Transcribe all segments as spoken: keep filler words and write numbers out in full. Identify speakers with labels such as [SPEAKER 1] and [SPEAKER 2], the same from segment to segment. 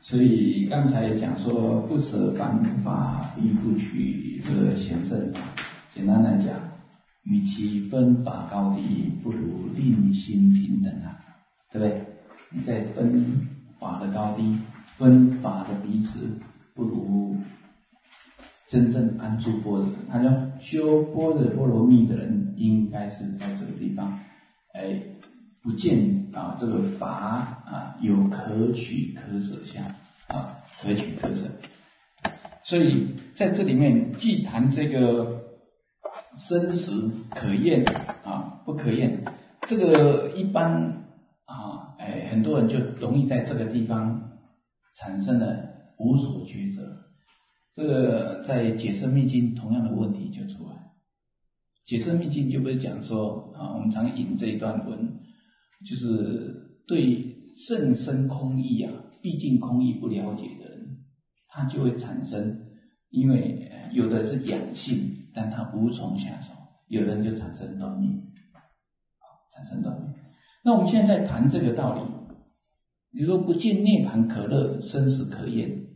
[SPEAKER 1] 所以刚才讲说不舍凡法，亦不取这个贤圣法。简单来讲，与其分法高低，不如令心平等啊，对不对？你在分法的高低，分法的彼此，不如真正安住般若。他说修般若波罗蜜的人，应该是在这个地方，哎，不见啊这个法啊有可取可舍相啊，可取可舍。所以在这里面既谈这个生死可厌啊，不可厌，这个一般啊，哎，很多人就容易在这个地方产生了无所抉择。这个在解释密经同样的问题就出来。解释密经就不是讲说啊，我们常引这一段文，就是对甚深空义啊，毕竟空义不了解的人，他就会产生，因为有的是养性，但他无从下手，有的人就产生断灭，产生断灭。那我们现在在谈这个道理，你说不见涅槃可乐，生死可厌，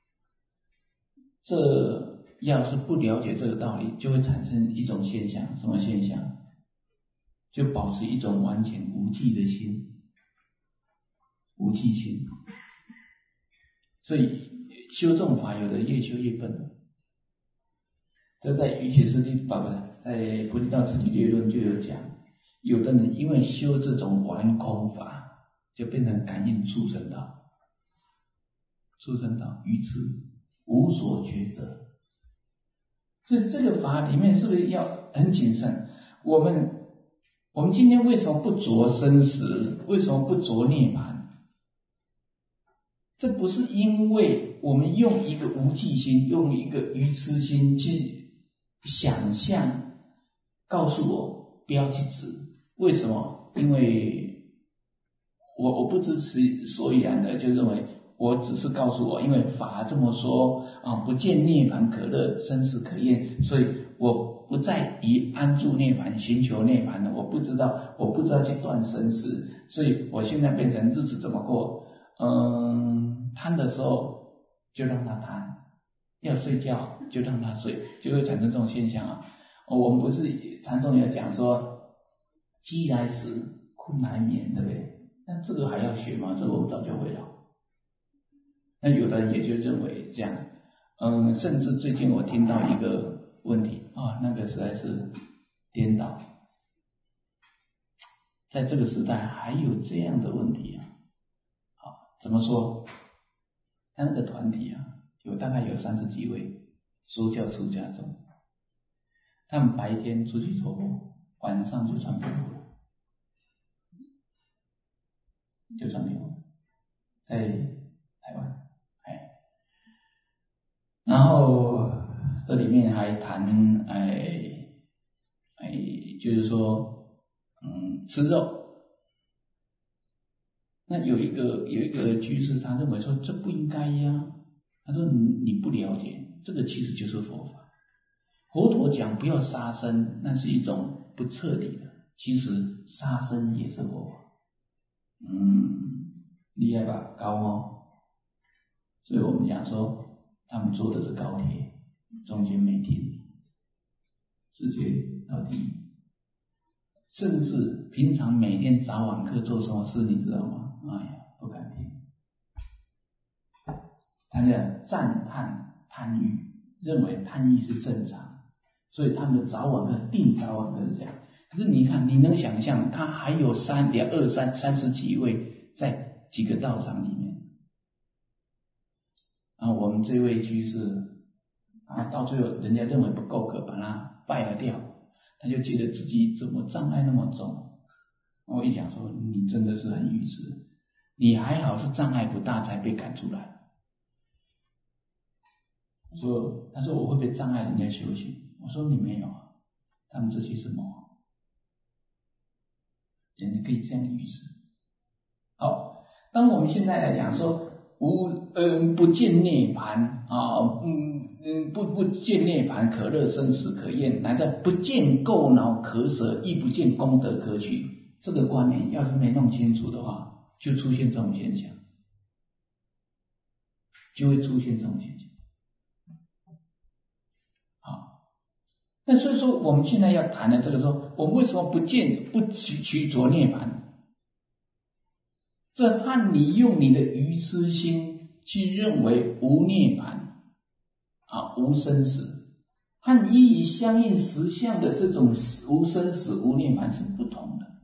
[SPEAKER 1] 这要是不了解这个道理，就会产生一种现象，什么现象？就保持一种完全无记的心，无记心。所以修这种法，有的越修越笨。这在瑜伽师地法不在菩提道次第略论就有讲，有的人因为修这种玩空法，就变成感应畜生道，畜生道愚痴，无所抉择。所以这个法里面是不是要很谨慎？我们我们今天为什么不着生死？为什么不着涅槃？这不是因为我们用一个无记心，用一个愚痴心去想象，告诉我不要去执。为什么？因为我我不知所以然的就认为，我只是告诉我，因为法这么说啊，不见涅槃可乐，生死可厌，所以我不再以安住涅槃，寻求涅槃了。我不知道，我不知道去断生死，所以我现在变成日子怎么过？嗯，贪的时候就让他贪，要睡觉就让他睡，就会产生这种现象啊。哦、我们不是禅宗有讲说，饥来食，困来眠，对不对？那这个还要学吗？这个我们早就会了。那有的人也就认为这样，嗯，甚至最近我听到一个问题啊，那个实在是颠倒，在这个时代还有这样的问题啊。好，怎么说？他那个团体啊，有大概有三十几位说教出家众，他们白天出去托钵，晚上就传佛了，就传佛了，在台湾。然后这里面还谈，哎哎，就是说，嗯，吃肉。那有一个有一个居士，他认为说这不应该呀。他说你你不了解，这个其实就是佛法。佛陀讲不要杀生，那是一种不彻底的。其实杀生也是佛法。嗯，厉害吧？高哦。所以我们讲说，他们坐的是高铁，中间没停，直接到第一。甚至平常每天早晚课做什么事，你知道吗？哎呀，不敢听。他的赞叹贪欲，认为贪欲是正常，所以他们的早晚课定早晚课是这样。可是你看，你能想象，他还有三两二三三十几位在几个道场里面。然后我们这位居士啊，到最后人家认为不够格，把他拜了掉，他就觉得自己怎么障碍那么重。我一讲说，你真的是很愚痴，你还好是障碍不大才被赶出来。我说，他说我会不会障碍人家修行？我说你没有啊，他们这些什么，简直可以这样愚痴。好，当我们现在来讲说无嗯不见涅槃啊，嗯嗯不不见涅槃可乐，生死可厌，乃至不见垢恼可舍，亦不见功德可取。这个观念要是没弄清楚的话，就出现这种现象。 就会出现这种情形。好，那所以说我们现在要谈的这个说，我们为什么不见不取取着涅槃？这和你用你的愚痴心去认为无涅槃啊无生死，和一以相应实相的这种无生死无涅槃是不同的。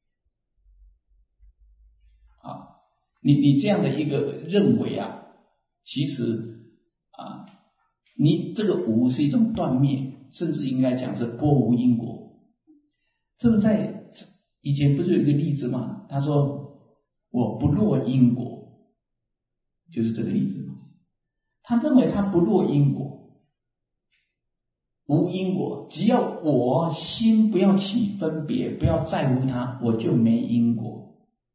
[SPEAKER 1] 啊，你你这样的一个认为啊，其实啊，你这个无是一种断灭，甚至应该讲是波无因果。这个在以前不是有一个例子吗？他说我不落因果，就是这个例子嘛。他认为他不落因果，无因果，只要我心不要起分别，不要在乎它，我就没因果。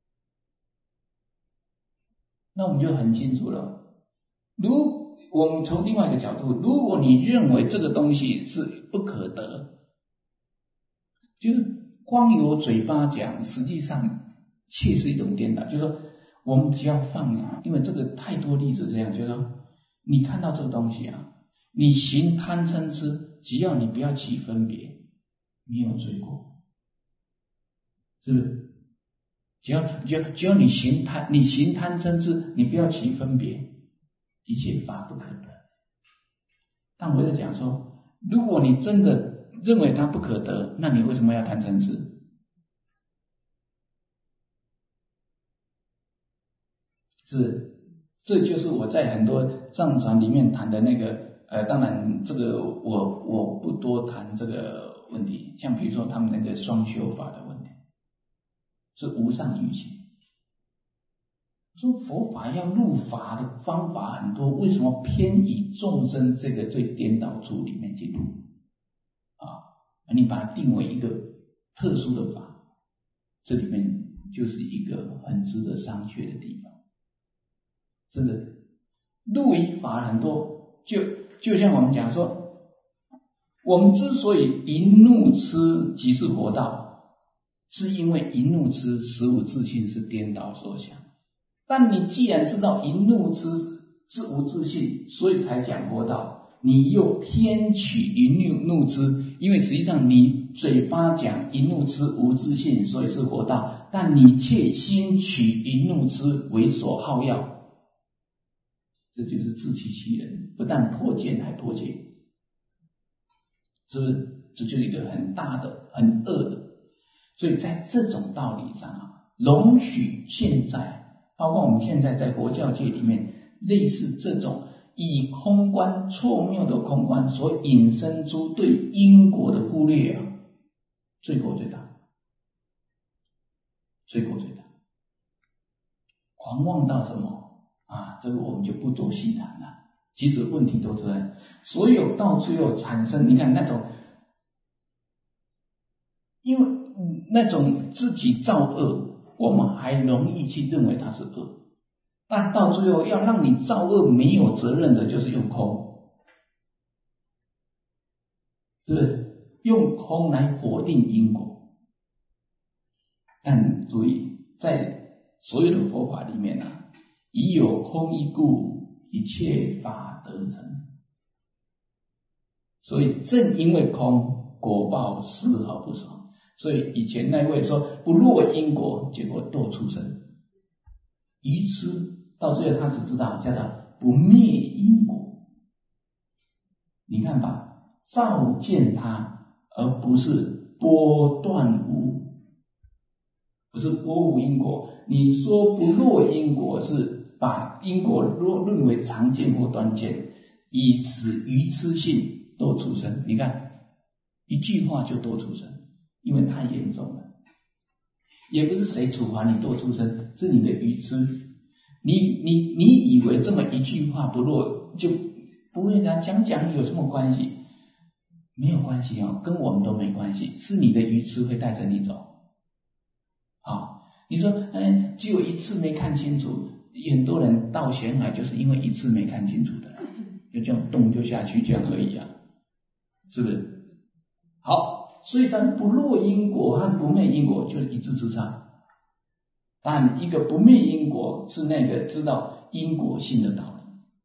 [SPEAKER 1] 那我们就很清楚了，如我们从另外一个角度，如果你认为这个东西是不可得，就是光有嘴巴讲，实际上却是一种颠倒。就是说我们只要放啊，因为这个太多例子这样，就是说你看到这个东西啊，你行贪嗔痴，只要你不要起分别，没有罪过，是不是？只要只要只要你行贪，你行贪嗔痴，你不要起分别，一切法不可得。但我在讲说，如果你真的认为它不可得，那你为什么要贪嗔痴？是，这就是我在很多藏传里面谈的那个，呃，当然这个我我不多谈这个问题，像比如说他们那个双修法的问题，是无上瑜伽。说佛法要入法的方法很多，为什么偏以众生这个最颠倒处里面去入啊？你把它定为一个特殊的法，这里面就是一个很值得商榷的地方。真的，入于法很多，就就像我们讲说，我们之所以一怒痴即是佛道，是因为一怒痴实无自性是颠倒所想。但你既然知道一怒痴是无自性，所以才讲佛道，你又偏取一怒怒痴，因为实际上你嘴巴讲一怒痴无自性，所以是佛道，但你却心取一怒痴为所好要，这就是自欺欺人，不但破戒还破戒，是不是？这就是一个很大的很恶的。所以在这种道理上啊，容许现在包括我们现在在佛教界里面，类似这种以空观错谬的空观所引申出对因果的忽略啊，罪过最大，罪过最大，狂妄到什么啊？这个我们就不做细谈了。其实问题都在所有到最后产生，你看那种，因为那种自己造恶，我们还容易去认为它是恶，但到最后要让你造恶没有责任的，就是用空，是不是？用空来否定因果。但注意，在所有的佛法里面啊，以有空一故，一切法得成。所以正因为空，果报丝毫不爽。所以以前那位说不落因果，结果堕畜生。愚痴到最后他只知道叫他不灭因果。你看吧，照见他，而不是波断无，不是波无因果。你说不落因果，是把因果论为常见或断见，以此愚痴性堕畜生。你看一句话就堕畜生，因为太严重了。也不是谁处罚你堕畜生，是你的愚痴。你你你以为这么一句话不落就不会来讲讲有什么关系？没有关系哦，跟我们都没关系，是你的愚痴会带着你走。好，你说哎，只有一次没看清楚，很多人到咸海就是因为一次没看清楚的，就这样动就下去这样而已啊，是不是？好，所以当不落因果和不灭因果就是一字之差。但一个不灭因果是那个知道因果性的道理，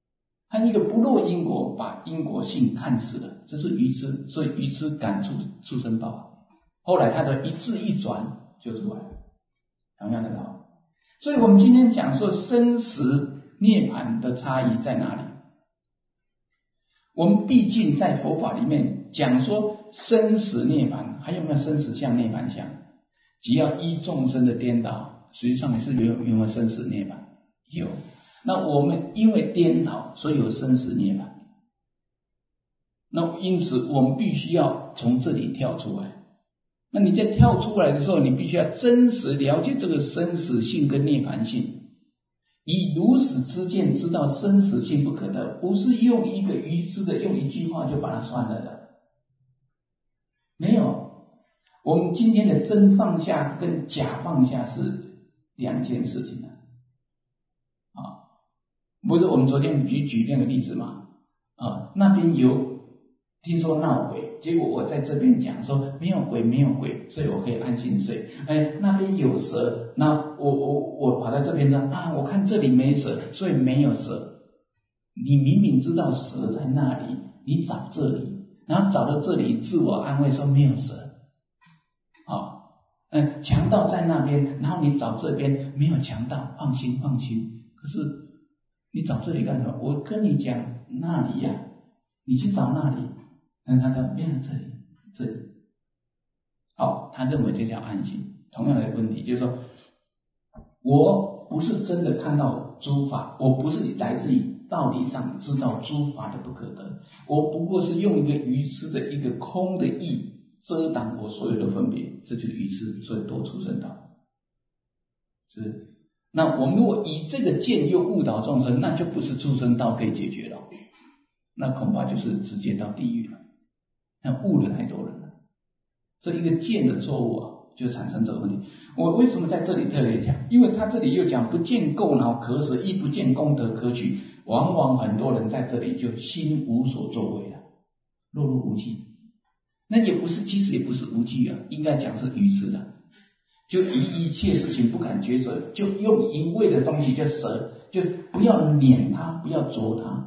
[SPEAKER 1] 他一个不落因果，把因果性看死了，这是愚痴，所以愚痴感触畜生道。后来他的一字一转就出来了，同样的道理。所以我们今天讲说生死涅槃的差异在哪里？我们毕竟在佛法里面讲说生死涅槃，还有没有生死相、涅槃相？只要依众生的颠倒，实际上也是有有没有生死涅槃？有。那我们因为颠倒，所以有生死涅槃。那因此我们必须要从这里跳出来。那你在跳出来的时候，你必须要真实了解这个生死性跟涅槃性，以如实知见知道生死性不可得，不是用一个愚痴的用一句话就把它算了的。没有，我们今天的真放下跟假放下是两件事情的啊。不是我们昨天举举那个例子嘛？啊，那边有听说闹鬼，结果我在这边讲说没有鬼没有鬼，所以我可以安心睡。哎，那边有蛇，那我我我跑到这边说啊，我看这里没蛇，所以没有蛇。你明明知道蛇在那里，你找这里，然后找到这里自我安慰说没有蛇。啊，嗯，强盗在那边，然后你找这边没有强盗，放心放心。可是你找这里干什么？我跟你讲那里呀、啊，你去找那里。但他说没有这里，这里。好，他认为这叫安心。同样的问题就是说，我不是真的看到诸法，我不是来自于道理上知道诸法的不可得，我不过是用一个愚痴的一个空的意遮挡我所有的分别，这就是愚痴，所以多畜生道。是。那我们如果以这个见又误导众生，那就不是畜生道可以解决了，那恐怕就是直接到地狱了。那误了太多人了，所以一个见的错误啊，就产生这个问题。我为什么在这里特别讲？因为他这里又讲不见垢恼可舍，亦不见功德可取，往往很多人在这里就心无所作为了，落入无记。那也不是，其实也不是无记啊，应该讲是愚痴的，就以一切事情不敢抉择，就用一味的东西就舍，就不要碾它，不要着它。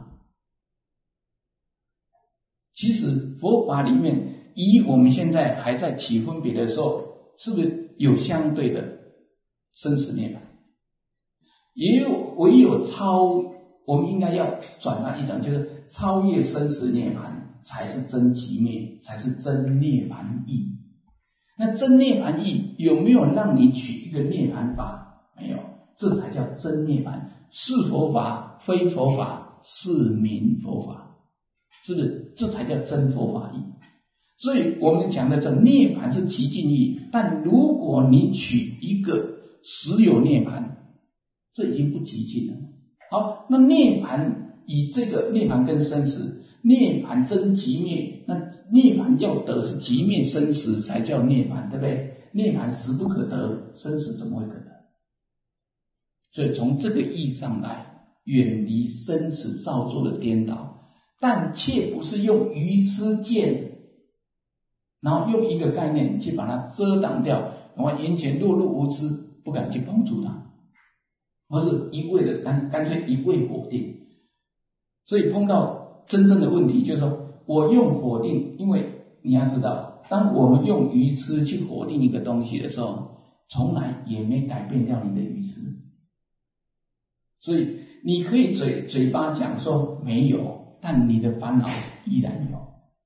[SPEAKER 1] 其实佛法里面，以我们现在还在起分别的时候，是不是有相对的生死涅槃？也有，唯有超，我们应该要转换一种，就是超越生死涅槃，才是真寂灭，才是真涅槃意。那真涅槃意有没有让你取一个涅槃法？没有，这才叫真涅槃。是佛法，非佛法，是名佛法。是不是？这才叫真佛法义。所以我们讲的这涅槃是其境义，但如果你取一个实有涅槃，这已经不极尽了。好，那涅槃以这个涅槃跟生死，涅槃真寂灭，那涅槃要得是寂灭生死才叫涅槃，对不对？涅槃实不可得，生死怎么会可得？所以从这个意上来，远离生死造作的颠倒。但却不是用愚痴见，然后用一个概念去把它遮挡掉，然后眼前落入无知，不敢去碰触它，而是一味的干干脆一味否定。所以碰到真正的问题，就是说我用否定，因为你要知道，当我们用愚痴去否定一个东西的时候，从来也没改变掉你的愚痴。所以你可以嘴嘴巴讲说没有。但你的烦恼依然有，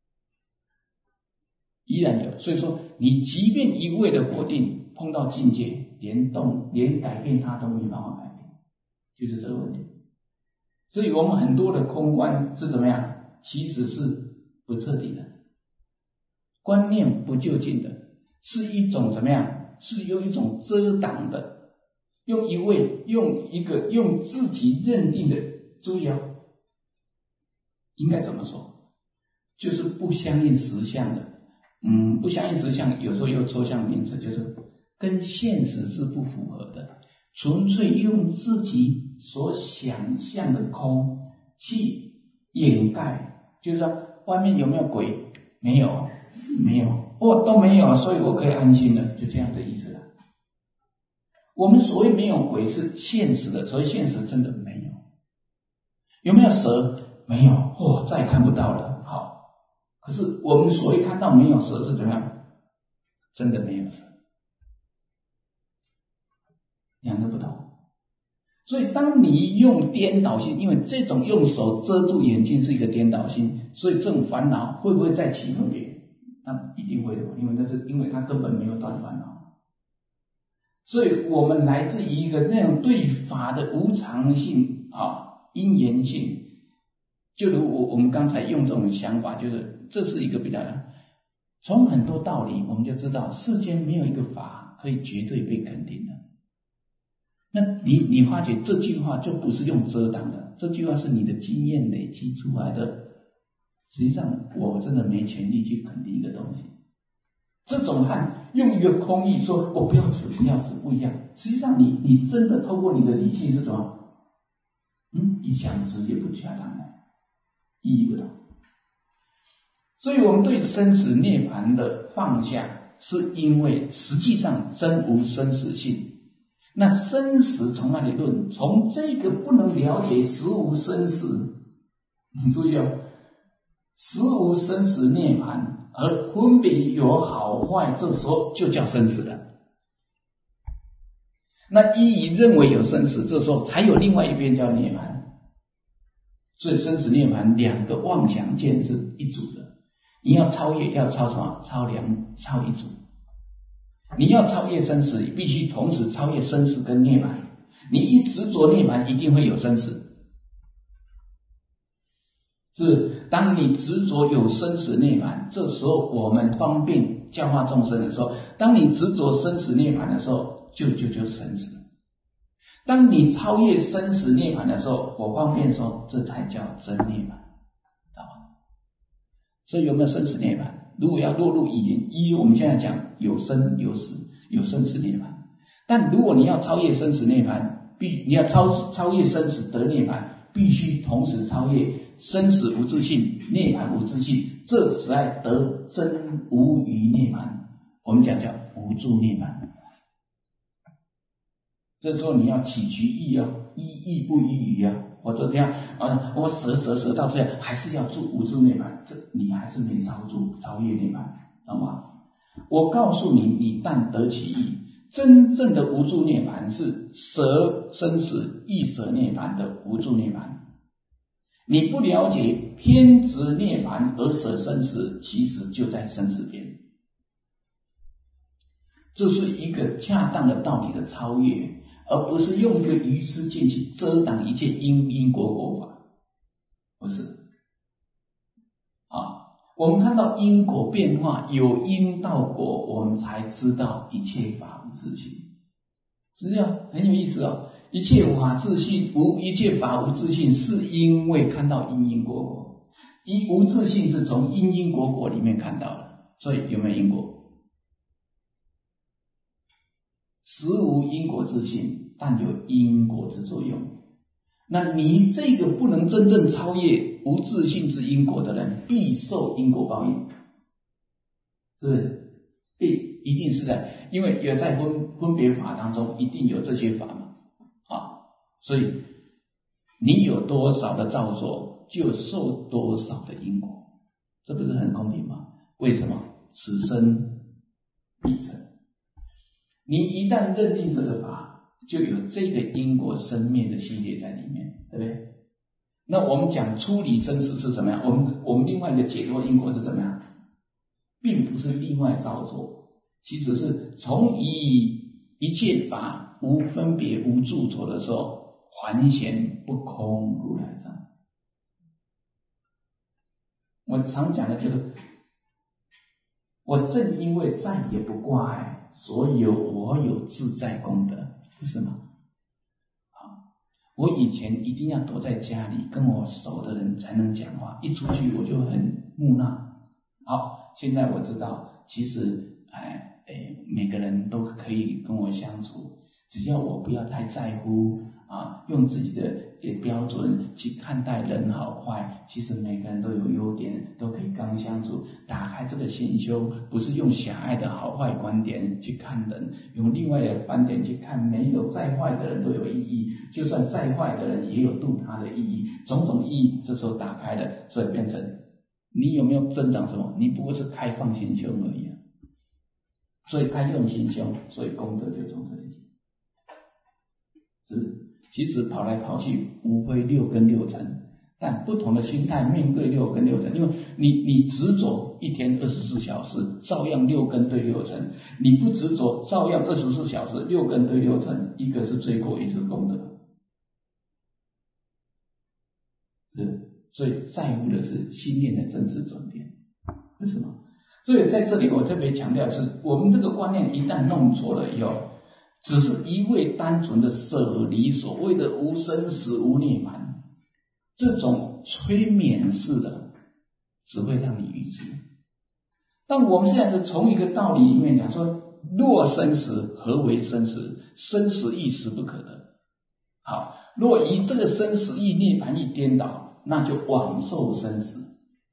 [SPEAKER 1] 依然有。所以说，你即便一味的否定，碰到境界，连动连改变它都没办法改变，就是这个问题。所以我们很多的空观是怎么样？其实是不彻底的，观念不究竟的，是一种怎么样？是用一种遮挡的，用一味用一个用自己认定的诸妖。应该怎么说？就是不相应实相的，嗯，不相应实相，有时候又抽象名词，就是跟现实是不符合的，纯粹用自己所想象的空去掩盖，就是说外面有没有鬼？没有，没有，哦，都没有，所以我可以安心了，就这样的意思了。我们所谓没有鬼是现实的，所以现实真的没有。有没有蛇？ 没有，哦，再也看不到了。好，可是我们所谓看到没有蛇是怎么样？真的没有蛇，两个不同。所以当你用颠倒心，因为这种用手遮住眼睛是一个颠倒心，所以这种烦恼会不会再起分别？那一定会的，因为那是因为他根本没有断烦恼。所以我们来自于一个那种对法的无常性啊、因缘性，就如我我们刚才用这种想法，就是这是一个比较，从很多道理我们就知道，世间没有一个法可以绝对被肯定的。那你你发觉这句话就不是用遮挡的，这句话是你的经验累积出来的。实际上我真的没权利去肯定一个东西，这种和用一个空义说我不要指不要指不一样。实际上你你真的透过你的理性是什么？嗯，一想指也不恰当的，意义不同。所以我们对生死涅槃的放下，是因为实际上真无生死性。那生死从哪里论？从这个不能了解实无生死，你注意哦，实无生死涅槃，而分别有好坏，这时候就叫生死了。那依以认为有生死，这时候才有另外一边叫涅槃。所以生死涅槃两个妄想见是一组的，你要超越，要超什么？超两，超一组。你要超越生死，必须同时超越生死跟涅槃。你一执着涅槃，一定会有生死。是当你执着有生死涅槃，这时候我们方便教化众生的时候，当你执着生死涅槃的时候，就就就生死。当你超越生死涅槃的时候，我方便说，这才叫真涅槃，知道吗？所以有没有生死涅槃？如果要落入语言，一我们现在讲有生有死，有生死涅槃。但如果你要超越生死涅槃，必你要超超越生死得涅槃，必须同时超越生死无自性，涅槃无自性，这才得真无余涅槃。我们讲叫无住涅槃。这时候你要起居意啊，依意不依余啊，或者这样啊，我舍舍舍到这样，还是要住无住涅槃，这你还是没超住超越涅槃，懂吗？我告诉你，你但得其意，真正的无住涅槃是舍生死亦舍涅槃的无住涅槃。你不了解偏执涅槃而舍生死，其实就在生死边。这是一个恰当的道理的超越，而不是用一个愚痴见去遮挡一切因因果果法，不是。啊，我们看到因果变化，有因到果，我们才知道一切法无自性。是这样，很有意思哦。一切法自性无，一切法无自性，是因为看到因因果果。因无自性是从因因果果里面看到的，所以有没有因果？实无因果自性，但有因果之作用。那你这个不能真正超越无自性之因果的人，必受因果报应，是不是？必一定是在，因为也在分分别法当中，一定有这些法嘛，啊，所以你有多少的造作，就受多少的因果，这不是很公平吗？为什么？此生彼生。你一旦认定这个法，就有这个因果生灭的系列在里面，对不对？那我们讲出离生死是怎么样？我们我们另外一个解脱因果是怎么样？并不是另外造作，其实是从以一切法无分别无著作的时候，还显不空如来藏。我常讲的就是，我正因为再也不挂碍，所以我有自在功德，不是吗？啊，我以前一定要躲在家里，跟我熟的人才能讲话，一出去我就很木讷。好，现在我知道，其实哎哎，每个人都可以跟我相处，只要我不要太在乎啊啊，用自己的标准去看待人好坏，其实每个人都有优点，都可以刚相处。打开这个心胸，不是用狭隘的好坏观点去看人，用另外的观点去看，没有再坏的人都有意义，就算再坏的人也有度他的意义，种种意义这时候打开了，所以变成你有没有增长什么？你不过是开放心胸而已啊。所以开用心胸，所以功德就从这里。是，其实跑来跑去无非六根六尘，但不同的心态面对六根六尘，因为你你执着一天二十四小时，照样六根对六尘；你不执着，照样二十四小时六根对六尘，一个是罪过，一个是功德。是，所以在乎的是心念的真实转变，为什么？所以在这里我特别强调的是，我们这个观念一旦弄错了以后，只是一味单纯的舍离所谓的无生死无涅槃，这种催眠式的只会让你愚痴。但我们现在是从一个道理里面讲说，若生死，何为生死？生死一时不可得。好，若以这个生死意涅槃一颠倒，那就枉受生死。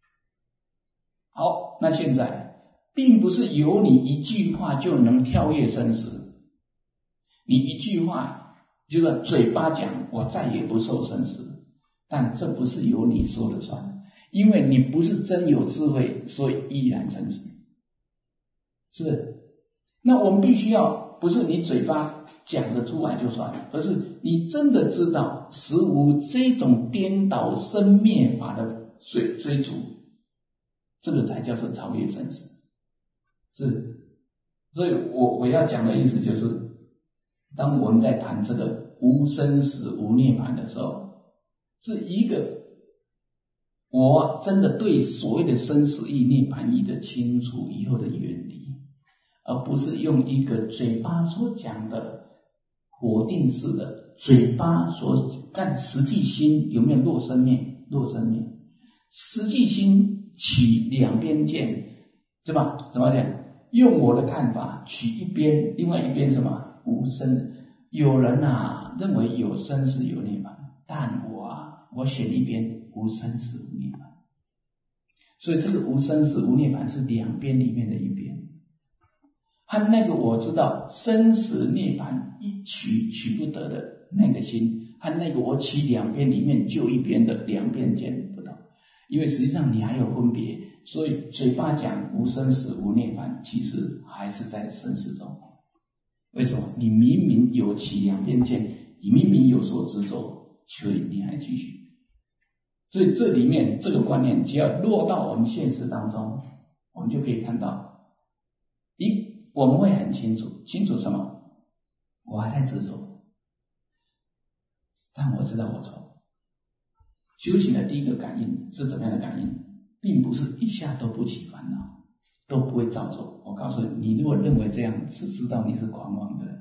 [SPEAKER 1] 好，那现在并不是由你一句话就能跳跃生死，你一句话就是嘴巴讲我再也不受生死，但这不是由你说了算，因为你不是真有智慧，所以依然生死，是不是？那我们必须要不是你嘴巴讲得出来就算了，而是你真的知道实无这种颠倒生灭法的追追逐，这个才叫做超越生死。是，所以我我要讲的意思就是，当我们在谈这个无生死无涅槃的时候，是一个我真的对所谓的生死意涅槃意的清楚以后的远离，而不是用一个嘴巴所讲的否定式的嘴巴所干，实际心有没有落生灭？落生灭，实际心起两边见，对吧？怎么讲？用我的看法取一边，另外一边什么？无生。有人啊认为有生死有涅槃，但我啊我选一边无生死无涅槃。所以这个无生死无涅槃是两边里面的一边。和那个我知道生死涅槃一取取不得的那个心，和那个我取两边里面就一边的两边见不同，因为实际上你还有分别。所以嘴巴讲无生死无涅槃，其实还是在生死中。为什么？你明明有其两边见，你明明有所执着，所以你还继续。所以这里面这个观念只要落到我们现实当中，我们就可以看到，一我们会很清楚，清楚什么？我还在执着，但我知道我错。修行的第一个感应是怎么样的感应？并不是一下都不起烦恼，都不会造作。我告诉你，你如果认为这样，只知道你是狂妄的人。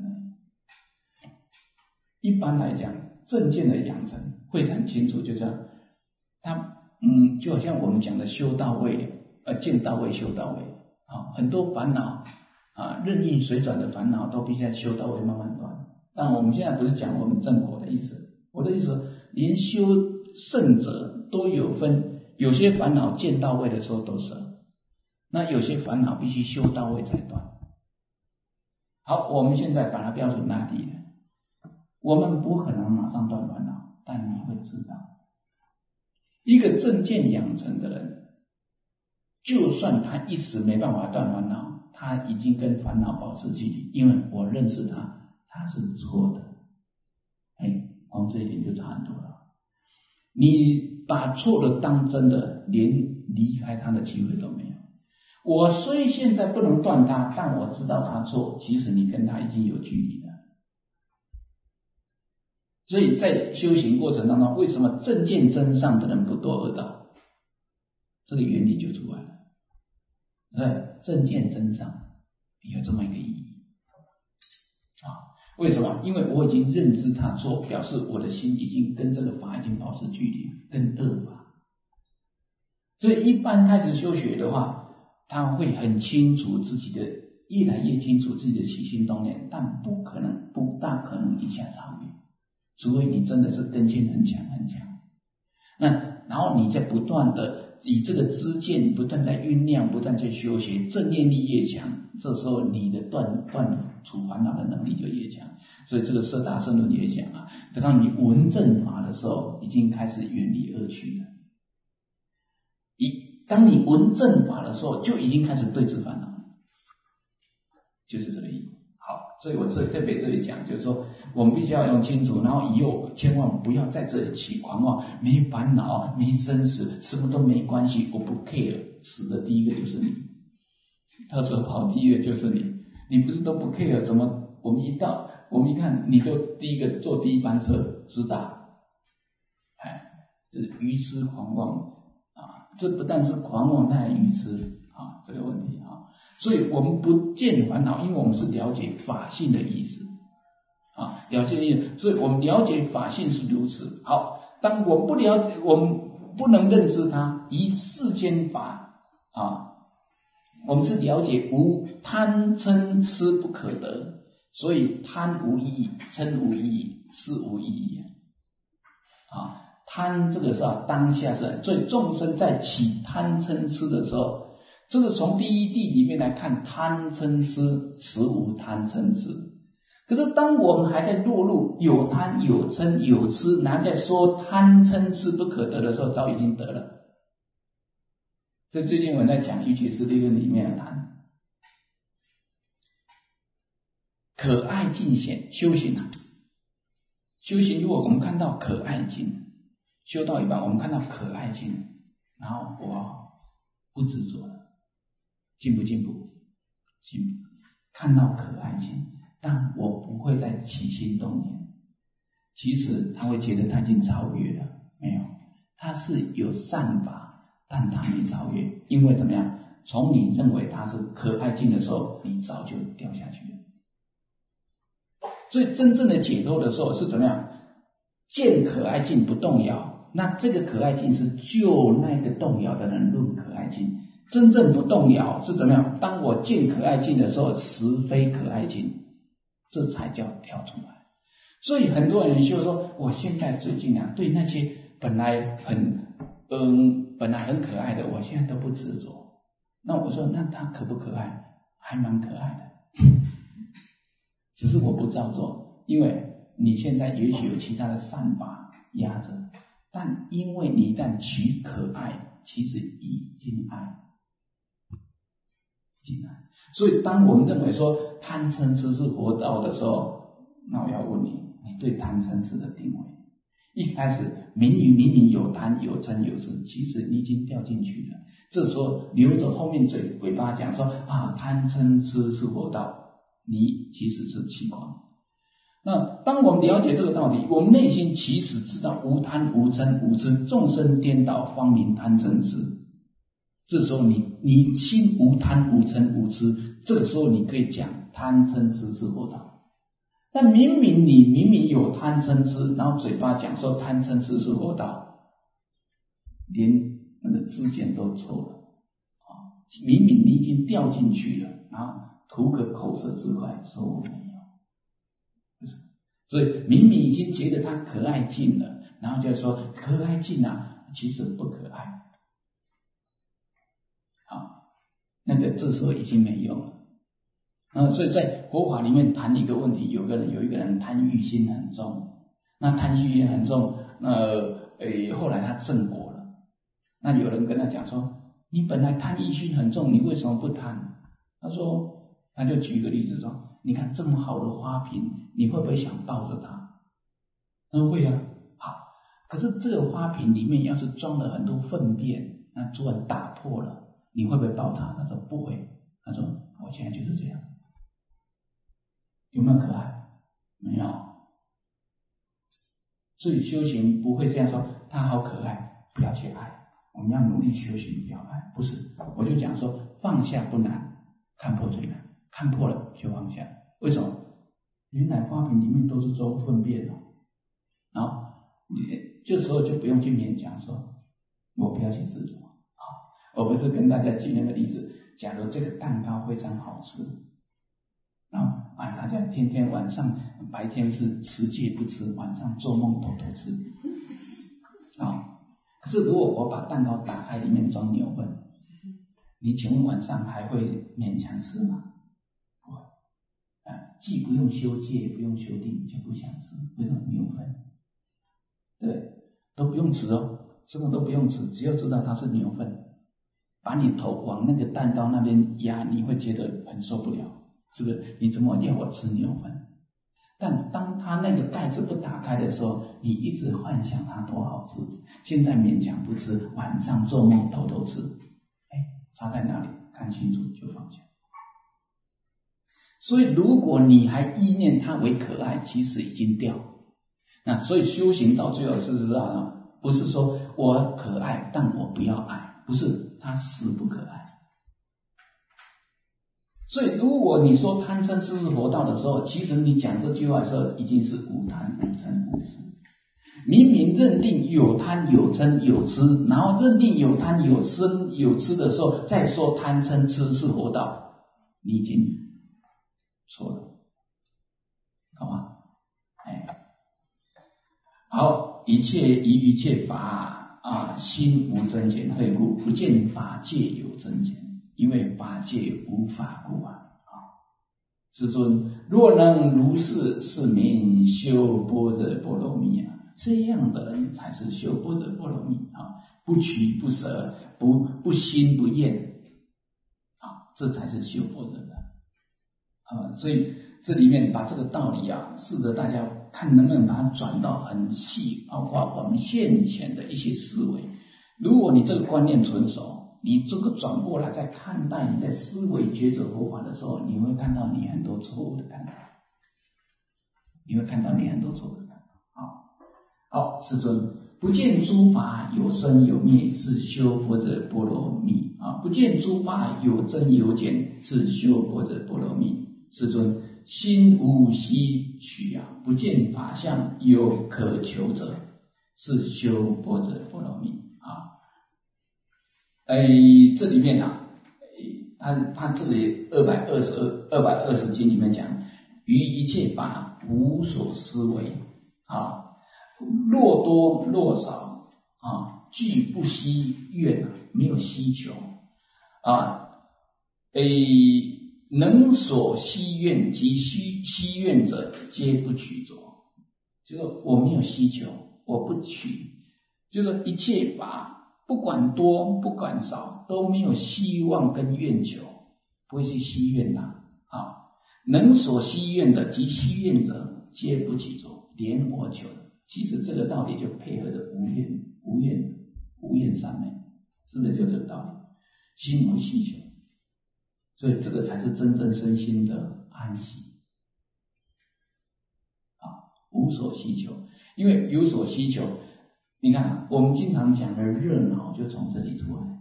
[SPEAKER 1] 一般来讲，正见的养成会很清楚，就这样，他嗯，就好像我们讲的修到位，呃，见到位，修到位啊，很多烦恼啊，任意水转的烦恼都必须要修到位，慢慢断。但我们现在不是讲我们正果的意思，我的意思，连修圣者都有分。有些烦恼见到位的时候都舍，那有些烦恼必须修到位才断。好，我们现在把它标准拉低了，我们不可能马上断烦恼，但你会知道，一个正见养成的人，就算他一时没办法断烦恼，他已经跟烦恼保持距离，因为我认识他，他是错的。哎，光这一点就差很多了。你把错的当真的，连离开他的机会都没有。我虽现在不能断他，但我知道他错，其实你跟他已经有距离了。所以在修行过程当中，为什么正见真上的人不堕恶道？这个原理就出来了。对，正见真上有这么一个意义啊。为什么？因为我已经认知他错，表示我的心已经跟这个法已经保持距离，跟恶法。所以一般开始修学的话，他会很清楚自己的，越来越清楚自己的起心动念，但不可能，不大可能一下超越。 除非你真的是根性很强很强。那然后你在不断的以这个知见不断在酝酿，不断在修学，正念力越强，这时候你的断断除烦恼的能力就越强。所以这个摄大圣论也讲啊，等到你闻正法的时候，已经开始远离恶趣了。一当你闻正法的时候，就已经开始对治烦恼了，就是这个意思。好，所以我这特别这里讲，就是说我们必须要用清楚，然后以后千万不要在这里起狂妄，没烦恼，没生死，什么都没关系，我不 care， 死的第一个就是你，到时候跑第一个就是你，你不是都不 care， 怎么我们一到我们一看你就第一个坐第一班车直达，哎，这是愚痴狂妄啊！这不但是狂妄，它还愚痴啊，这个问题啊。所以我们不见烦恼，因为我们是了解法性的意思啊，了解意思，所以我们了解法性是如此。好，当我不了解，我们不能认知它，以世间法啊，我们是了解无贪嗔痴不可得，所以贪无意义，嗔无意义，痴无意义啊。贪这个是啊，当下是，所以众生在起贪嗔痴的时候。这个从第一谛里面来看，贪嗔痴实无贪嗔痴。可是当我们还在落入有贪有嗔有痴，然后在说贪嗔痴不可得的时候，早已经得了。这最近我在讲瑜伽师理论里面的谈，可爱尽显修行啊，修行如果我们看到可爱尽，修到一半我们看到可爱尽，然后我不执着了。进不进步？进步。看到可爱性，但我不会再起心动念。其实他会觉得他已经超越了，没有，他是有善法，但他没超越。因为怎么样？从你认为他是可爱境的时候，你早就掉下去了。所以真正的解脱的时候是怎么样？见可爱境不动摇，那这个可爱境是就那个动摇的人论可爱境。真正不动摇是怎么样？当我见可爱境的时候，实非可爱境，这才叫跳出来。所以很多人就说，我现在最近啊，对那些本来很嗯本来很可爱的，我现在都不执着。那我说，那他可不可爱？还蛮可爱的，只是我不照做，因为你现在也许有其他的善法压着，但因为你一旦取可爱，其实已经爱。所以当我们认为说贪嗔痴是佛道的时候，那我要问你，你对贪嗔痴的定位，一开始明明明明有贪有嗔有痴，其实你已经掉进去了。这时候留着后面嘴尾巴讲说啊，贪嗔痴是佛道，你其实是欺狂。那当我们了解这个道理，我们内心其实知道无贪无嗔无痴，众生颠倒方明贪嗔痴。这时候你你心无贪无嗔无痴，这个时候你可以讲贪嗔痴是佛道。但明明你明明有贪嗔痴，然后嘴巴讲说贪嗔痴是佛道，连那个知见都错了啊！明明你已经掉进去了，然后图个口舌之快，说我没有，所以明明已经觉得他可爱尽了，然后就说可爱尽啊，其实不可爱。那个这时候已经没用了啊，所以在佛法里面谈一个问题，有个人有一个人贪欲心很重，那贪欲心很重，呃，诶，后来他正果了，那有人跟他讲说，你本来贪欲心很重，你为什么不贪？他说，他就举个例子说，你看这么好的花瓶，你会不会想抱着它？他说会啊，好，可是这个花瓶里面要是装了很多粪便，那突然打破了。你会不会抱他？他说不会。他说我现在就是这样。有没有可爱？没有。所以修行不会这样说，他好可爱，不要去爱。我们要努力修行，不要爱。不是，我就讲说放下不难，看破最难。看破了就放下。为什么？原来花瓶里面都是装粪便的，然后你这时候就不用去勉强说，我不要去执着。我不是跟大家举那个例子，假如这个蛋糕非常好吃，然后啊，大家天天晚上白天是持戒不吃，晚上做梦偷偷吃。啊，可是如果我把蛋糕打开，里面装牛粪，你请问晚上还会勉强吃吗？不会。啊，既不用修戒，也不用修定，就不想吃。为什么？牛粪，对，都不用吃哦，什么都不用吃，只要知道它是牛粪，把你头往那个蛋糕那边压，你会觉得很受不了，是不是？你怎么要我吃牛粪？但当它那个盖子不打开的时候，你一直幻想它多好吃，现在勉强不吃，晚上做梦偷偷吃，哎，差在哪里？看清楚就放下。所以如果你还意念它为可爱，其实已经掉。那所以修行到最后是不是啊？不是说我可爱，但我不要爱，不是，它实不可爱。所以如果你说贪嗔痴是佛道的时候，其实你讲这句话的时候已经是无贪无嗔无痴。明明认定有贪有嗔有痴，然后认定有贪有嗔有痴的时候，再说贪嗔痴是佛道，你已经错了，好吗？哎，好，一切于一切法啊，心无增减，何以故？不见法界有增减。因为法界无法故啊！啊，世尊，若能如是，是名修般若波罗蜜啊！这样的人才是修般若波罗蜜啊！不取不舍，不不心不厌啊，这才是修般若的啊！所以这里面把这个道理啊，试着大家看能不能把它转到很细，包括我们现前的一些思维。如果你这个观念纯熟，你这个转过来再看待你在思维觉者佛法的时候，你会看到你很多错误的看法，你会看到你很多错误的看法。好，世尊，不见诸法有生有灭，是修般若波罗蜜啊！不见诸法有增有减，是修般若波罗蜜。世尊，心无希取啊！不见法相有可求者，是修般若波罗蜜啊！哎，这里面啊，他他这里二百二十二二百二十经里面讲，于一切法无所思维啊，若多若少啊，俱不希愿，没有希求啊，哎，能所希愿及希希愿者，皆不取着。就是我没有希求，我不取，就是一切法。不管多不管少，都没有希望跟愿求，不会去希愿的啊。能所希愿的及希愿者，皆不起着，连我求的。其实这个道理就配合着无愿、无愿、无愿三昧，是不是就这个道理？心无希求，所以这个才是真正身心的安息啊，无所希求，因为有所希求。你看，我们经常讲的热闹就从这里出来，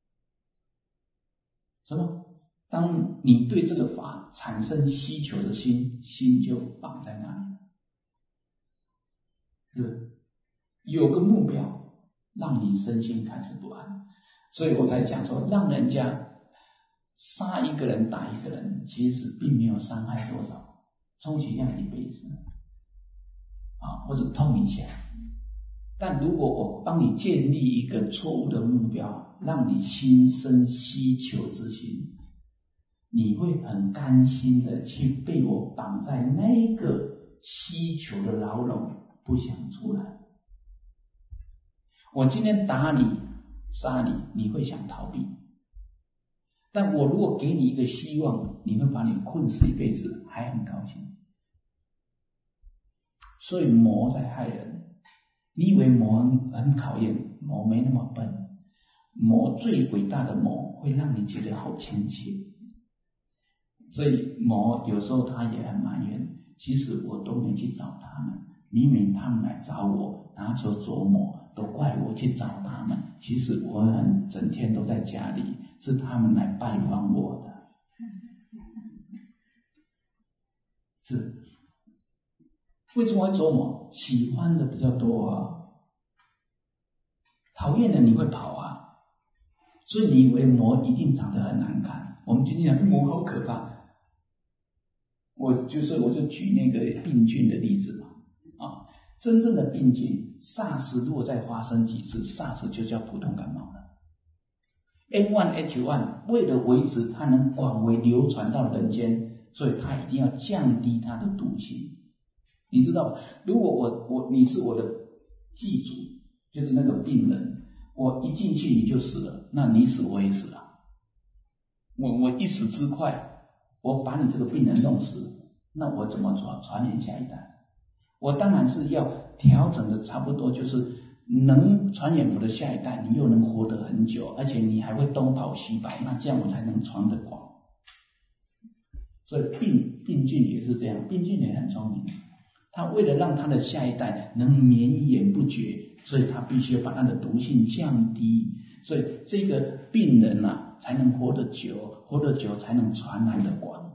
[SPEAKER 1] 是吧？当你对这个法产生希求的心，心就绑在那里，是有个目标，让你身心开始不安，所以我才讲说，让人家杀一个人打一个人，其实并没有伤害多少，充其量一辈子啊，或者痛一下。但如果我帮你建立一个错误的目标，让你心生希求之心，你会很甘心的去被我绑在那个希求的牢笼，不想出来。我今天打你杀你，你会想逃避，但我如果给你一个希望，你会把你困死一辈子，还很高兴。所以魔在害人。你以为魔很考验，魔没那么笨，魔最伟大的魔会让你觉得好亲切，所以魔有时候他也很埋怨，其实我都没去找他们，明明他们来找我，然后就琢磨，都怪我去找他们，其实我很整天都在家里，是他们来拜访我的，是为什么会琢磨？喜欢的比较多啊，讨厌的你会跑啊，所以你以为魔一定长得很难看。我们今天讲魔好可怕， 我就是我就举那个病菌的例子嘛，啊，真正的病菌 SARS 如果再发生几次 ，SARS 就叫普通感冒了。N 一 H 一 为了维持它能广为流传到人间，所以它一定要降低它的毒性。你知道，如果我我你是我的寄主，就是那个病人，我一进去你就死了，那你死我也死了。我我一时之快，我把你这个病人弄死，那我怎么传传染下一代？我当然是要调整的差不多，就是能传染我的下一代，你又能活得很久，而且你还会东跑西跑，那这样我才能传得广。所以病病菌也是这样，病菌也很聪明，他为了让他的下一代能绵延不绝，所以他必须要把他的毒性降低，所以这个病人啊才能活得久，活得久才能传染得广。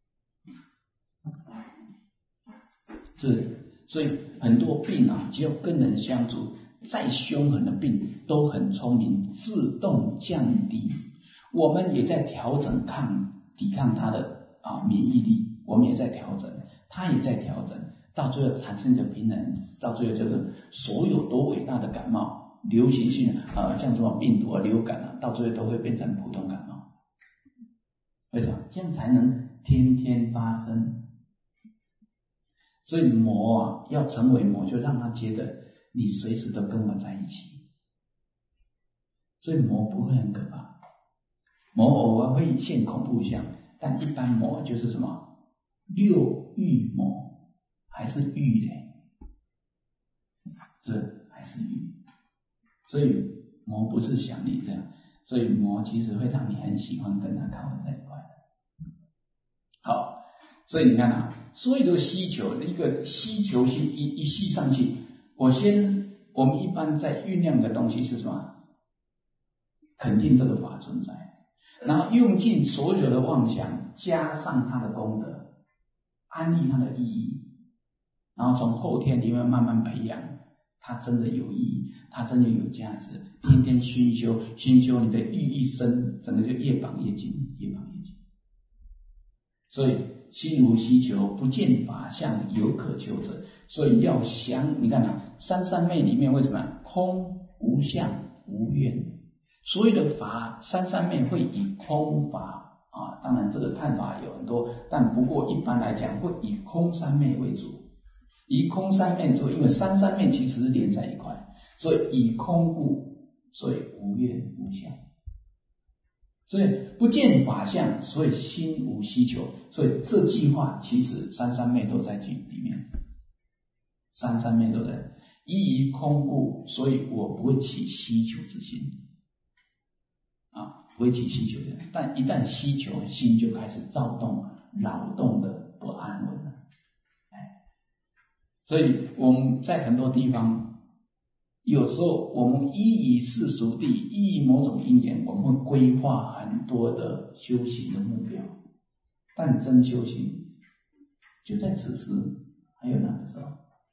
[SPEAKER 1] 是，所以很多病啊，只要跟人相处，再凶狠的病都很聪明，自动降低。我们也在调整抗抵抗它的啊免疫力，我们也在调整，它也在调整，到最后产生一个平衡，到最后这个所有多伟大的感冒、流行性啊，像这种病毒啊、流感啊，到最后都会变成普通感冒。为什么？这样才能天天发生。所以魔啊，要成为魔，就让他觉得你随时都跟我在一起。所以魔不会很可怕，魔偶尔会现恐怖相，但一般魔就是什么六欲魔，还是欲嘞？这还是欲。所以魔不是想你这样，所以魔其实会让你很喜欢跟他靠在一块。好，所以你看啊。所有的需求，一个需求性一一系上去，我先，我们一般在酝酿的东西是什么？肯定这个法存在，然后用尽所有的妄想，加上它的功德，安利它的意义，然后从后天里面慢慢培养，它真的有意义，它真的有价值，天天熏修，熏修你的欲一生，整个就越绑越紧，越绑越紧。所以心无希求，不见法相，有可求者。所以要想，你看啊，三三昧里面为什么空无相无愿？所有的法，三三昧会以空法啊，当然这个看法有很多，但不过一般来讲会以空三昧为主，以空三昧做，因为三三昧其实是连在一块，所以以空故，所以无愿无相。所以不见法相，所以心无希求。所以这句话其实三三昧都在句里面，三三昧都在。依于空故，所以我不会起希求之心啊，不会起希求的。但一旦希求，心就开始躁动、扰动的不安稳了。哎，所以我们在很多地方。有时候我们依于世俗地，依于某种因缘，我们会规划很多的修行的目标，但真修行就在此时，还有那个时候。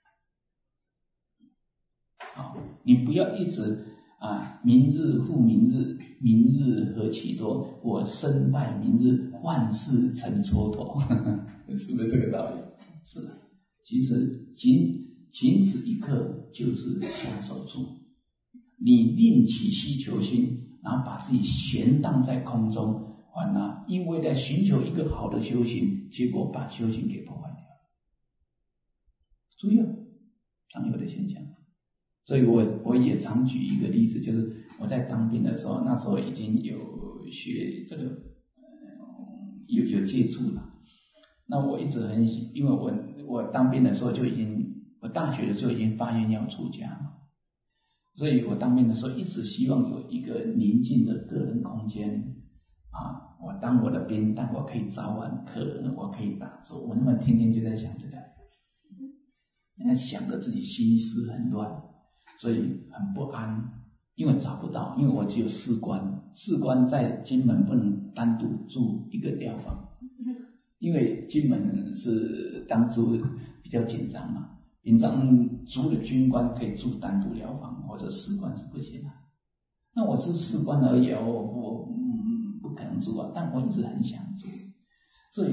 [SPEAKER 1] 好，你不要一直啊，明日复明日，明日何其多，我身待明日，万事成蹉跎，是不是这个道理？是的，其实仅。仅此一刻就是享受处，你另起希求心，然后把自己悬荡在空中，完了，因为在寻求一个好的修行，结果把修行给破坏掉。注意啊，常有的现象。所以我我也常举一个例子，就是我在当兵的时候，那时候已经有学这个，呃、有有接触了。那我一直很喜，因为我我当兵的时候就已经。我大学的时候已经发愿要出家嘛，所以我当兵的时候一直希望有一个宁静的个人空间啊，我当我的兵，但我可以早晚课，我可以打坐，我那么天天就在想这个，那想着自己心思很乱，所以很不安，因为找不到，因为我只有士官，士官在金门不能单独住一个疗房，因为金门是当初比较紧张嘛。平常除了军官可以住单独疗房，或者士官是不行的。那我是士官而已，我我嗯不可能住啊，但我一直很想住。所以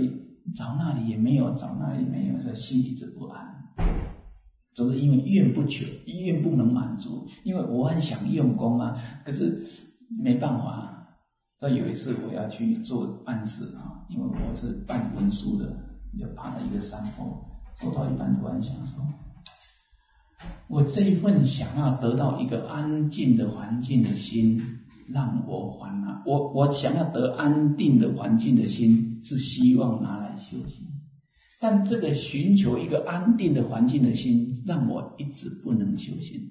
[SPEAKER 1] 找那里也没有，找那里没有，所以心里是不安。就是因为愿不求，愿不能满足，因为我很想用功啊，可是没办法。所以有一次我要去做办事啊，因为我是办文书的，就爬了一个山坡，走到一半突然想说，我这一份想要得到一个安静的环境的心，让我烦恼。我我想要得安定的环境的心，是希望拿来修行。但这个寻求一个安定的环境的心，让我一直不能修行。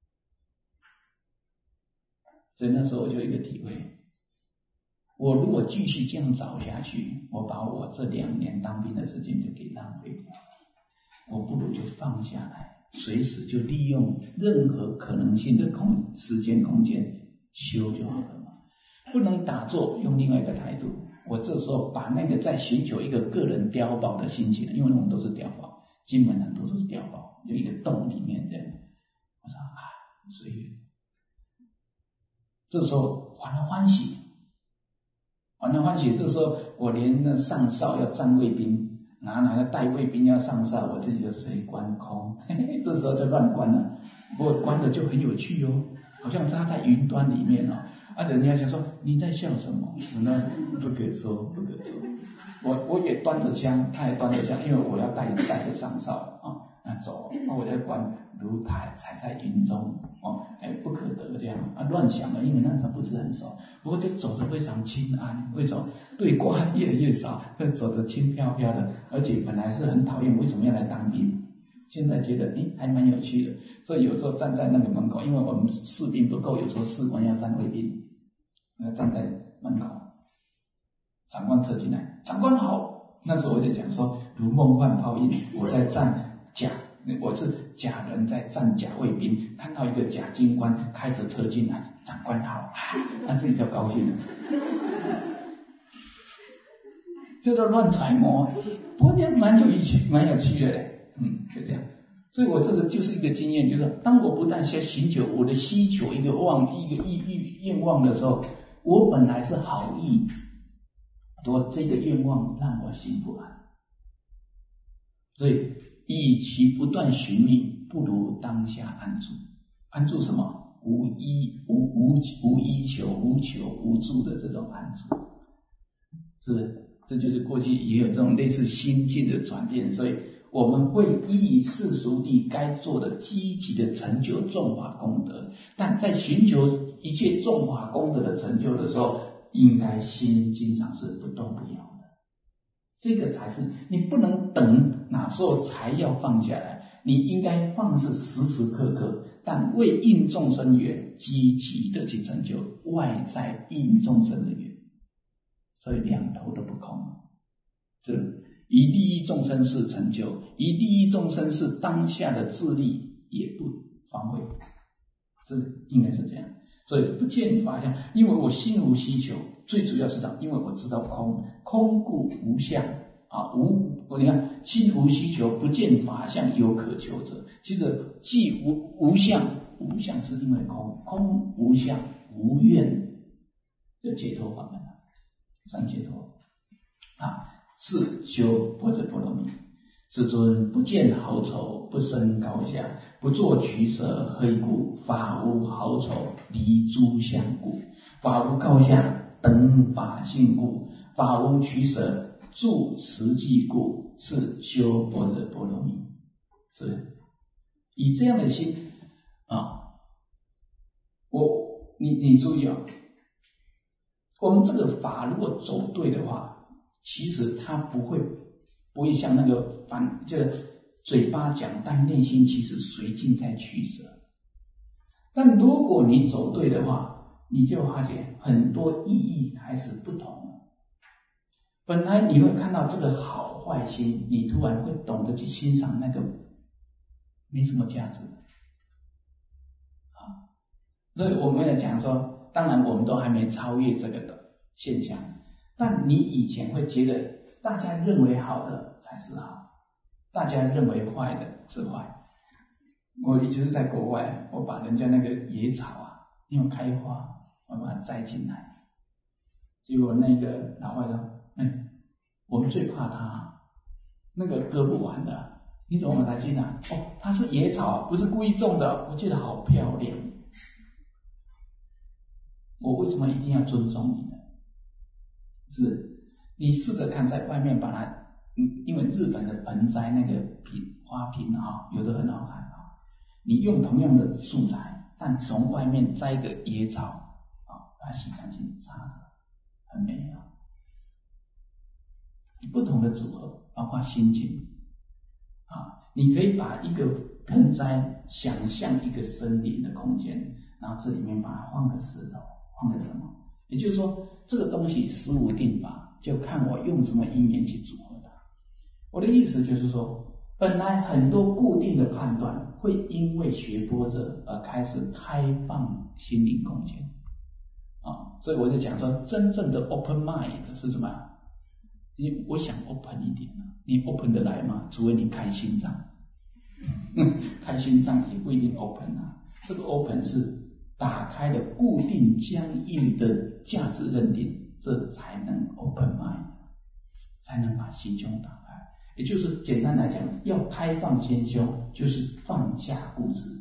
[SPEAKER 1] 所以那时候我就有一个体会，我如果继续这样找下去，我把我这两年当兵的时间就给浪费掉了。我不如就放下来，随时就利用任何可能性的空时间空间修就好了嘛。不能打坐，用另外一个态度。我这时候把那个在寻求一个个人碉堡的心情，因为我们都是碉堡，金门很多都是碉堡，就一个洞里面这样。我说啊，随缘。这时候还了欢喜，还了欢喜。这时候我连那上哨要站卫兵，拿哪个带卫兵要上哨，我自己就随观空，嘿嘿，这时候就乱观了。不过观的就很有趣哦，好像他在云端里面哦。啊，人家想说你在笑什么？那不可说，不可说。我我也端着枪，他也端着枪，因为我要带带着上哨啊，那走，那我在观如台踩在云中哦，哎，不可得这样啊，乱想了，因为那时候不是很熟，不过就走得非常轻安。为什么？对卦越来越少，会走得轻飘飘的，而且本来是很讨厌，为什么要来当兵？现在觉得诶还蛮有趣的，所以有时候站在那个门口，因为我们士兵不够，有时候士官要站卫兵，要站在门口，长官特进来，长官好，那时候我就讲说，如梦幻泡影，我在站假，我是假人在站假卫兵，看到一个假军官开着车进来，长官好，那自己就高兴了，这叫乱揣摩，不过这蛮有意趣，蛮有趣的嘞。嗯，就这样，所以我这个就是一个经验，就是当我不但先寻求我的需求一个望一个意欲愿望的时候，我本来是好意，我这个愿望让我心不安，所以与其不断寻觅，不如当下安住。安住什么？无依无无无依求无求无助的这种安住，是不是？这就是过去也有这种类似心境的转变，所以我们会依世俗地该做的积极的成就众法功德，但在寻求一切众法功德的成就的时候，应该心经常是不动不摇的。这个才是你不能等哪时候才要放下来，你应该放是时时刻刻，但为应众生缘积极的去成就外在应众生的缘，所以两头都不空。这以利益众生是成就，以利益众生是当下的自利也不方位，这应该是这样。所以不见法相，因为我心无需求，最主要是这样，因为我知道空，空故无相啊，无你看心无需求，不见法相有可求者。其实既无无相，无相是因为空，空无相无愿的解脱法门啊，三解脱啊。是修般若波罗蜜，世尊不见好丑，不生高下，不作取舍，何以故？法无好丑，离诸相故；法无高下，等法性故；法无取舍，住实际故。是修般若波罗蜜。是以这样的心啊，我你你注意啊，我们这个法如果走对的话，其实他不会不会像那个反这个嘴巴讲，但内心其实随境在取舍。但如果你走对的话，你就发现很多意义开始不同了。本来你会看到这个好坏心，你突然会懂得去欣赏那个没什么价值啊。所以我们要讲说，当然我们都还没超越这个的现象。但你以前会觉得大家认为好的才是好，大家认为坏的是坏。我以前是在国外，我把人家那个野草啊，因为开花，我把它摘进来，结果那个老外说：“嗯， 我们最怕它，那个割不完的。你怎么来进啊？哦，它是野草，不是故意种的，我觉得好漂亮。我为什么一定要尊重你呢？是，你试着看，在外面把它，嗯，因为日本的盆栽那个瓶花瓶啊，有的很好看啊。你用同样的素材，但从外面摘个野草啊，把它洗干净，插着，很美啊。不同的组合，包括心情啊，你可以把一个盆栽想象一个森林的空间，然后这里面把它放个石头，放个什么？也就是说，这个东西实无定法，就看我用什么因缘去组合它。我的意思就是说，本来很多固定的判断，会因为学波者而开始开放心灵空间啊，所以我就讲说，真正的 open mind 是什么？你我想 open 一点啊，你 open 得来吗？除非你开心脏，开心脏也不一定 open 啊。这个 open 是打开了固定僵硬的价值认定，这才能 open mind， 才能把心胸打开。也就是简单来讲，要开放心胸，就是放下固执，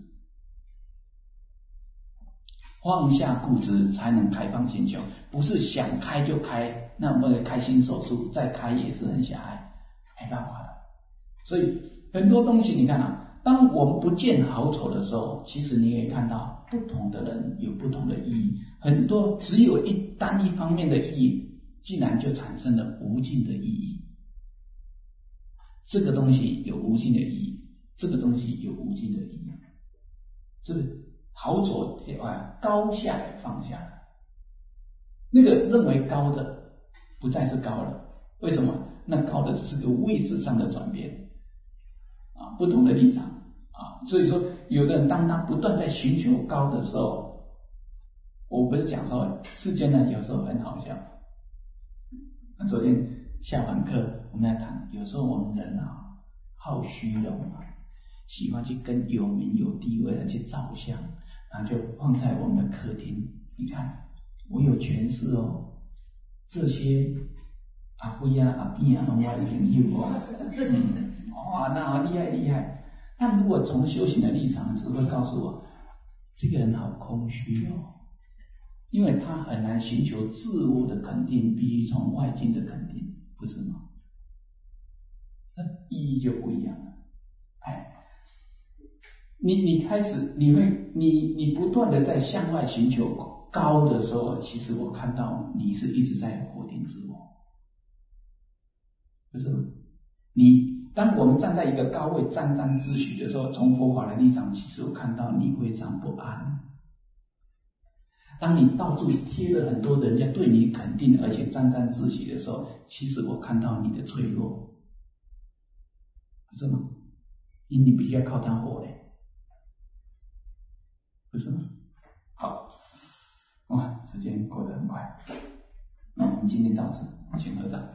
[SPEAKER 1] 放下固执才能开放心胸，不是想开就开。那我们的开心手术再开也是很狭隘，没办法的。所以很多东西你看啊，当我们不见好丑的时候，其实你可以看到不同的人有不同的意义，很多只有一单一方面的意义，竟然就产生了无尽的意义。这个东西有无尽的意义，这个东西有无尽的意义，是不是？好丑啊，高下也放下了，那个认为高的不再是高了，为什么？那高的只是个位置上的转变啊，不同的立场啊。所以说，有的人当他不断在寻求高的时候，我不是讲说世间呢有时候很好笑。那昨天下完课我们来谈，有时候我们人啊好虚荣啊，喜欢去跟有名有地位的去照相，然后就放在我们的客厅。你看，我有权势哦。这些阿辉啊、阿扁啊，拢我的朋友哦，嗯，哇，那好厉害厉害。但如果从修行的立场，只会告诉我，这个人好空虚哦，因为他很难寻求自我的肯定，必须从外境的肯定，不是吗？那意义就不一样了。哎，你你开始，你会，你你不断的在向外寻求高的时候，其实我看到你是一直在否定自我，不是吗？你当我们站在一个高位沾沾自喜的时候，从佛法的立场，其实我看到你非常不安。当你到处贴了很多人家对你肯定而且沾沾自喜的时候，其实我看到你的脆弱，不是吗？因为你必须要靠他活嘞，不是吗？好。哇，时间过得很快，那我们今天到此，请合掌。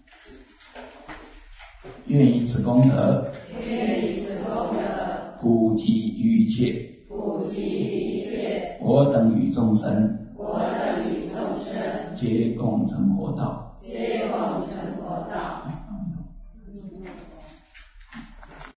[SPEAKER 1] 愿以此功德，
[SPEAKER 2] 愿以此功德，
[SPEAKER 1] 普及于一切，
[SPEAKER 2] 普及于一切，
[SPEAKER 1] 我等与众生，
[SPEAKER 2] 我等与众生，
[SPEAKER 1] 皆共成佛道，
[SPEAKER 2] 皆共成佛道。